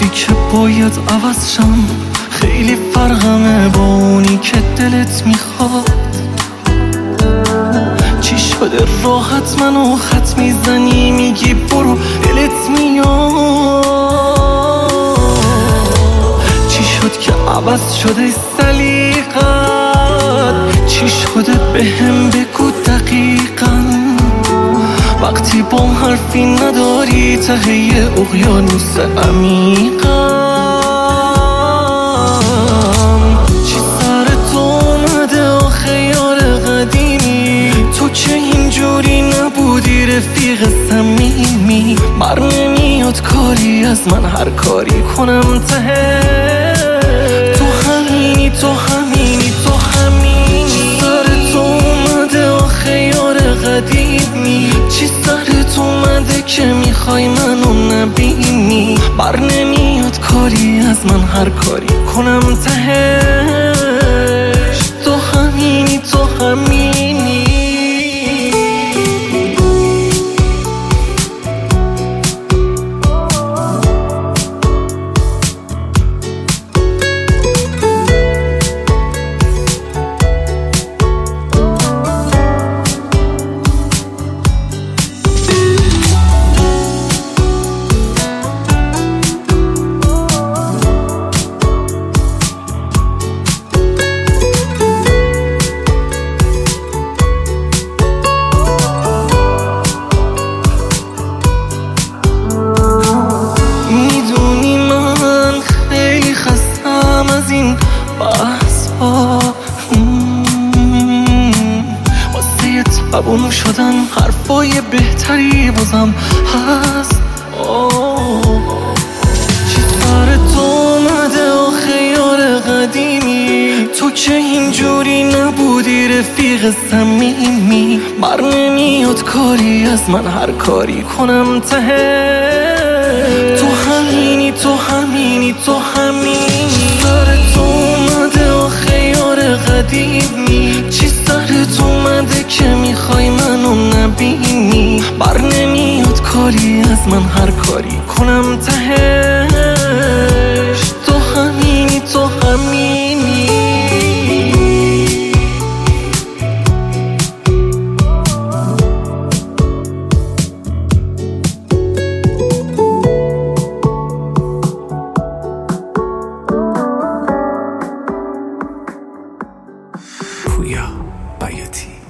گفتی که باید عوض شم، خیلی فرقمه با اونی که دلت میخواد. چی شده راحت منو خط میزنی، میگی برو دلت میاد. چی شد که عوض شده سلیقت، چی شده بهم بگو دقیقاً. وقتی با حرفی نداری ته اقیانوس عمیقم. چی سر تو اومده آخه یار قدیمی، تو که اینجوری نبودی رفیق صمیمی. بر نمیاد کاری از من هر کاری کنم ته تو همینی، تو همینی، تو همینی. چی سر تو اومده آخه یار قدیمی، چی سرت اومده که میخوای منو نبینی. بر نمیاد کاری از من هر کاری کنم تهش تو همینی، تو همینی. از این بحث ها واسه تبون شدن حرفای بهتری بازم هست. چی سر تو اومده آخه یار قدیمی، تو که اینجوری نبودی رفیق صمیمی. بر نمیاد کاری از من هر کاری کنم ته تو همینی، تو همینی، تو همینی. سر تو اومده آخه یار قدیمی، چی سرت اومده که میخوای منو نبینی. بر نمیاد کاری از من هر کاری کنم تهش تو همینی، تو همینی. پویا بیاتی.